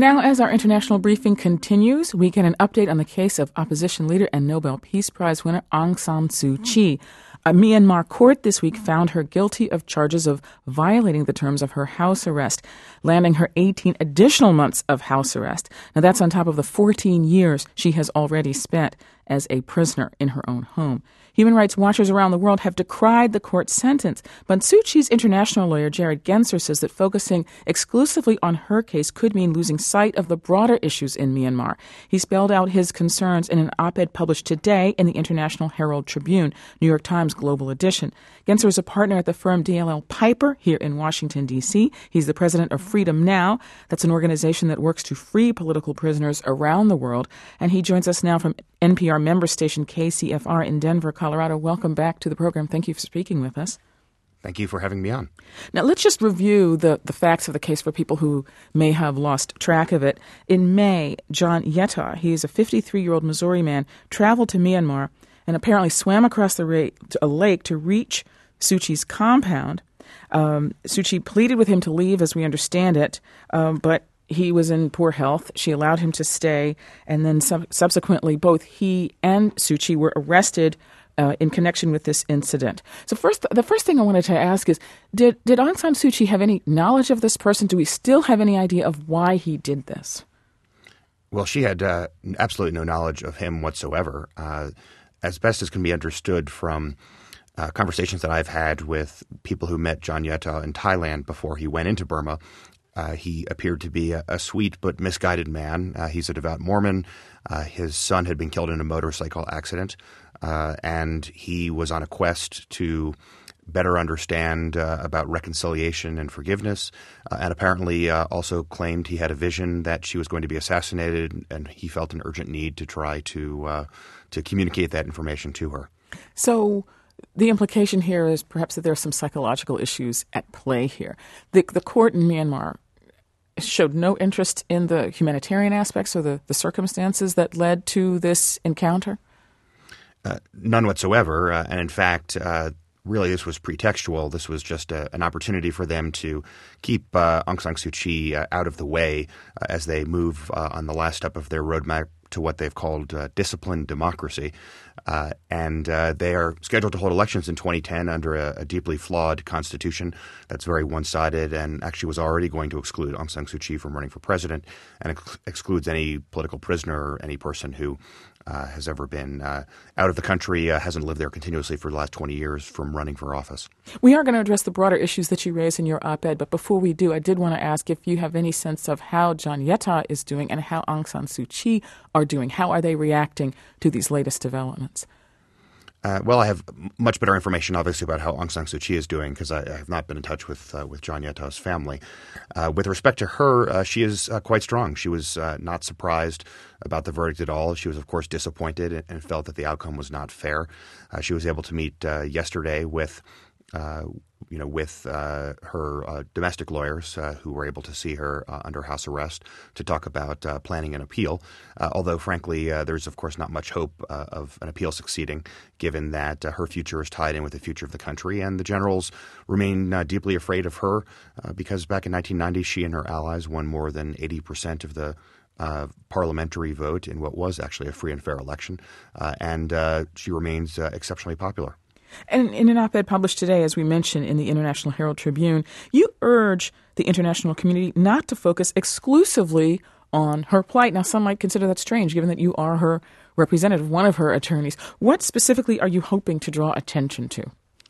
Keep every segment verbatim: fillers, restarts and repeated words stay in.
Now, as our international briefing continues, we get an update on the case of opposition leader and Nobel Peace Prize winner Aung San Suu Kyi. A Myanmar court this week found her guilty of charges of violating the terms of her house arrest, landing her eighteen additional months of house arrest. Now, that's on top of the fourteen years she has already spent as a prisoner in her own home. Human rights watchers around the world have decried the court's sentence, but Suu Kyi's international lawyer Jared Genser says that focusing exclusively on her case could mean losing sight of the broader issues in Myanmar. He spelled out his concerns in an op-ed published today in the International Herald Tribune, New York Times Global Edition. Genser is a partner at the firm D L L Piper here in Washington, D C. He's the president of Freedom Now. That's an organization that works to free political prisoners around the world. And he joins us now from N P R member station K C F R in Denver, Colorado. Welcome back to the program. Thank you for speaking with us. Thank you for having me on. Now, let's just review the, the facts of the case for people who may have lost track of it. In May, John Yetta, he's a fifty-three-year-old Missouri man, traveled to Myanmar and apparently swam across the ra- a lake to reach Suu Kyi's compound. Um, Suu Kyi pleaded with him to leave, as we understand it, um, but he was in poor health. She allowed him to stay, and then sub- subsequently both he and Suu Kyi were arrested uh, in connection with this incident. So first, the first thing I wanted to ask is, did, did Aung San Suu Kyi have any knowledge of this person? Do we still have any idea of why he did this? Well, she had uh, absolutely no knowledge of him whatsoever. Uh, as best as can be understood from uh, conversations that I've had with people who met John Yetta in Thailand before he went into Burma, Uh, he appeared to be a, a sweet but misguided man. Uh, he's a devout Mormon. Uh, his son had been killed in a motorcycle accident, uh, and he was on a quest to better understand uh, about reconciliation and forgiveness, uh, and apparently uh, also claimed he had a vision that she was going to be assassinated, and he felt an urgent need to try to uh, to communicate that information to her. So the implication here is perhaps that there are some psychological issues at play here. The, the court in Myanmar showed no interest in the humanitarian aspects or the, the circumstances that led to this encounter? Uh, none whatsoever. Uh, and in fact, uh, really this was pretextual. This was just a, an opportunity for them to keep uh, Aung San Suu Kyi uh, out of the way uh, as they move uh, on the last step of their roadmap to what they've called uh, disciplined democracy. Uh, and uh, they are scheduled to hold elections in twenty ten under a, a deeply flawed constitution that's very one-sided and actually was already going to exclude Aung San Suu Kyi from running for president and ex- excludes any political prisoner or any person who uh, has ever been uh, out of the country, uh, hasn't lived there continuously for the last twenty years from running for office. We are going to address the broader issues that you raise in your op-ed, but before we do, I did want to ask if you have any sense of how John Yetta is doing and how Aung San Suu Kyi are doing. How are they reacting to these latest developments? Uh, well, I have much better information, obviously, about how Aung San Suu Kyi is doing because I, I have not been in touch with uh, with John Yetta's family. Uh, with respect to her, uh, she is uh, quite strong. She was uh, not surprised about the verdict at all. She was, of course, disappointed and, and felt that the outcome was not fair. Uh, she was able to meet uh, yesterday with Uh, you know, with uh, her uh, domestic lawyers uh, who were able to see her uh, under house arrest to talk about uh, planning an appeal. Uh, although, frankly, uh, there's, of course, not much hope uh, of an appeal succeeding, given that uh, her future is tied in with the future of the country. And the generals remain uh, deeply afraid of her uh, because back in nineteen ninety, she and her allies won more than eighty percent of the Uh, parliamentary vote in what was actually a free and fair election. Uh, and uh, she remains uh, exceptionally popular. And in an op-ed published today, as we mentioned in the International Herald Tribune, you urge the international community not to focus exclusively on her plight. Now, some might consider that strange, given that you are her representative, one of her attorneys. What specifically are you hoping to draw attention to?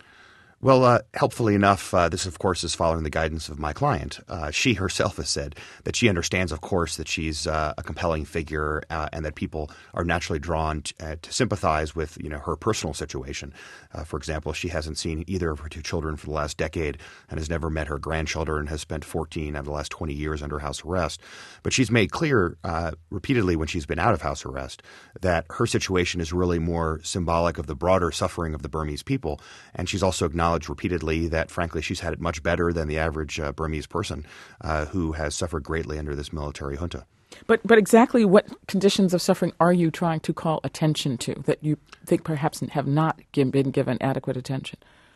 Well, uh, helpfully enough, uh, this, of course, is following the guidance of my client. Uh, she herself has said that she understands, of course, that she's uh, a compelling figure uh, and that people are naturally drawn to, uh, to sympathize with, you know, her personal situation. Uh, for example, she hasn't seen either of her two children for the last decade and has never met her grandchildren and has spent fourteen out of the last twenty years under house arrest. But she's made clear uh, repeatedly when she's been out of house arrest that her situation is really more symbolic of the broader suffering of the Burmese people. And she's also acknowledged repeatedly that, frankly, she's had it much better than the average uh, Burmese person uh, who has suffered greatly under this military junta. But but exactly what conditions of suffering are you trying to call attention to that you think perhaps have not been given adequate attention?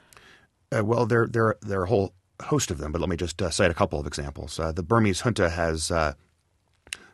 Uh, well, there, there, there are a whole host of them, but let me just uh, cite a couple of examples. Uh, the Burmese junta has uh,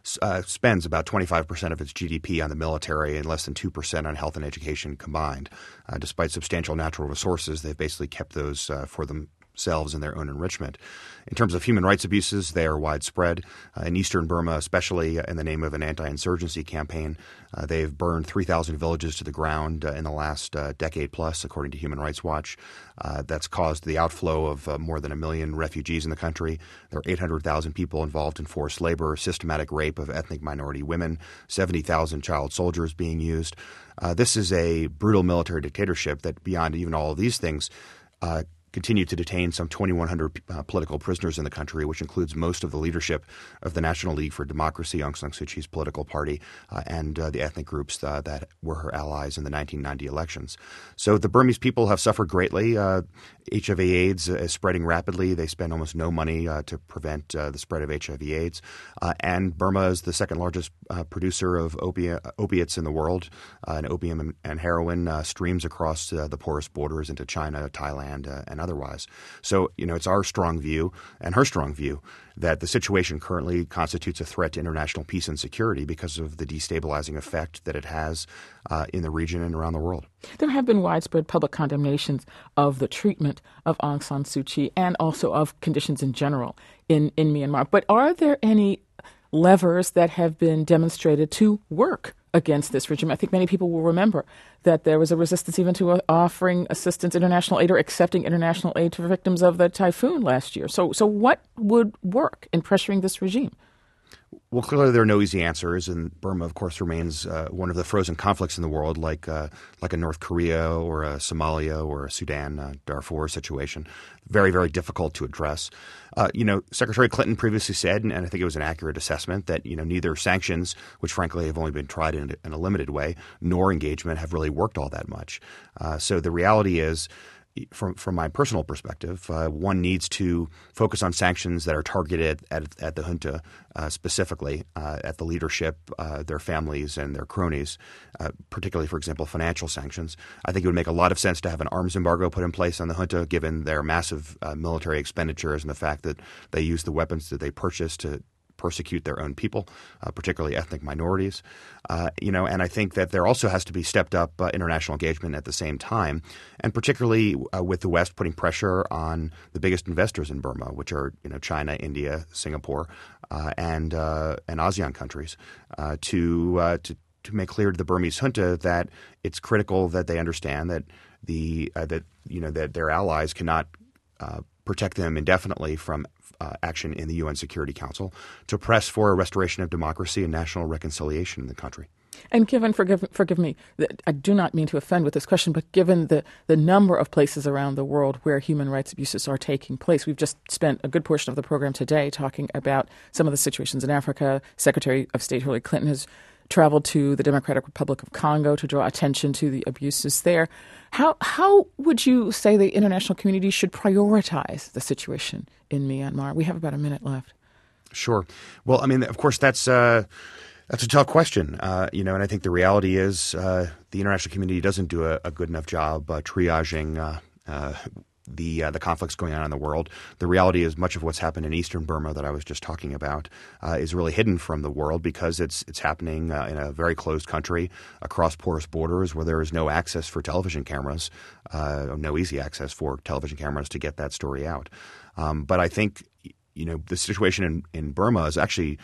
uh, spends about twenty-five percent of its G D P on the military and less than two percent on health and education combined. Uh, despite substantial natural resources, they've basically kept those uh, for themselves and their own enrichment. In terms of human rights abuses, they are widespread. Uh, in eastern Burma, especially in the name of an anti-insurgency campaign, uh, they've burned three thousand villages to the ground uh, in the last uh, decade plus, according to Human Rights Watch. Uh, that's caused the outflow of uh, more than a million refugees in the country. There are eight hundred thousand people involved in forced labor, systematic rape of ethnic minority women, seventy thousand child soldiers being used. Uh, this is a brutal military dictatorship that, beyond even all of these things, uh, continue to detain some twenty-one hundred uh, political prisoners in the country, which includes most of the leadership of the National League for Democracy, Aung San Suu Kyi's political party, uh, and uh, the ethnic groups uh, that were her allies in the nineteen ninety elections. So the Burmese people have suffered greatly. Uh, H I V AIDS is spreading rapidly. They spend almost no money uh, to prevent uh, the spread of H I V AIDS. Uh, and Burma is the second largest uh, producer of opi- opiates in the world. Uh, and opium and, and heroin uh, streams across uh, the porous borders into China, Thailand, uh, and otherwise. So, you know, it's our strong view and her strong view that the situation currently constitutes a threat to international peace and security because of the destabilizing effect that it has uh, in the region and around the world. There have been widespread public condemnations of the treatment of Aung San Suu Kyi and also of conditions in general in, in Myanmar. But are there any levers that have been demonstrated to work against this regime? I think many people will remember that there was a resistance even to uh, offering assistance, international aid, or accepting international aid to victims of the typhoon last year. So, so what would work in pressuring this regime? Well, clearly there are no easy answers, and Burma, of course, remains uh, one of the frozen conflicts in the world, like uh, like a North Korea or a Somalia or a Sudan, uh, Darfur situation. Very, very difficult to address. Uh, you know, Secretary Clinton previously said, and I think it was an accurate assessment, that you know neither sanctions, which frankly have only been tried in, in a limited way, nor engagement have really worked all that much. Uh, so the reality is, From from my personal perspective, uh, one needs to focus on sanctions that are targeted at at the junta, uh, specifically uh, at the leadership, uh, their families, and their cronies, uh, particularly, for example, financial sanctions. I think it would make a lot of sense to have an arms embargo put in place on the junta, given their massive uh, military expenditures and the fact that they use the weapons that they purchase to persecute their own people, uh, particularly ethnic minorities. Uh, you know, and I think that there also has to be stepped up uh, international engagement at the same time, and particularly uh, with the West putting pressure on the biggest investors in Burma, which are you know China, India, Singapore, uh, and uh, and ASEAN countries, uh, to uh, to to make clear to the Burmese junta that it's critical that they understand that the uh, that you know that their allies cannot uh, protect them indefinitely from Uh, action in the U N Security Council, to press for a restoration of democracy and national reconciliation in the country. And given, forgive, forgive me, I do not mean to offend with this question, but given the, the number of places around the world where human rights abuses are taking place, we've just spent a good portion of the program today talking about some of the situations in Africa. Secretary of State Hillary Clinton has traveled to the Democratic Republic of Congo to draw attention to the abuses there. How how would you say the international community should prioritize the situation in Myanmar? We have about a minute left. Sure. Well, I mean, of course, that's uh, that's a tough question, uh, you know, and I think the reality is uh, the international community doesn't do a, a good enough job uh, triaging uh, uh, the uh, the conflicts going on in the world. The reality is much of what's happened in eastern Burma that I was just talking about uh, is really hidden from the world because it's it's happening uh, in a very closed country across porous borders where there is no access for television cameras, uh, no easy access for television cameras to get that story out. Um, but I think you know the situation in, in Burma is actually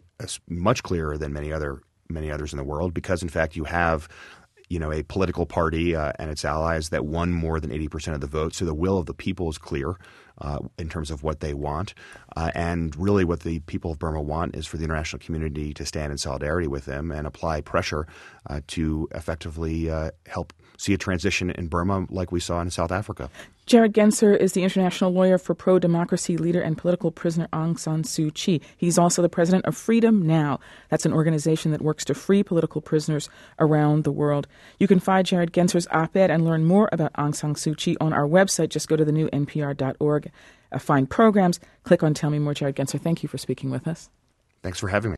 much clearer than many other many others in the world because in fact you have you know, a political party uh, and its allies that won more than eighty percent of the vote. So the will of the people is clear uh, in terms of what they want. Uh, and really what the people of Burma want is for the international community to stand in solidarity with them and apply pressure uh, to effectively uh, help see a transition in Burma like we saw in South Africa. Jared Genser is the international lawyer for pro-democracy leader and political prisoner Aung San Suu Kyi. He's also the president of Freedom Now. That's an organization that works to free political prisoners around the world. You can find Jared Genser's op-ed and learn more about Aung San Suu Kyi on our website. Just go to the new N P R dot org, uh, find programs, click on Tell Me More. Jared Genser, thank you for speaking with us. Thanks for having me.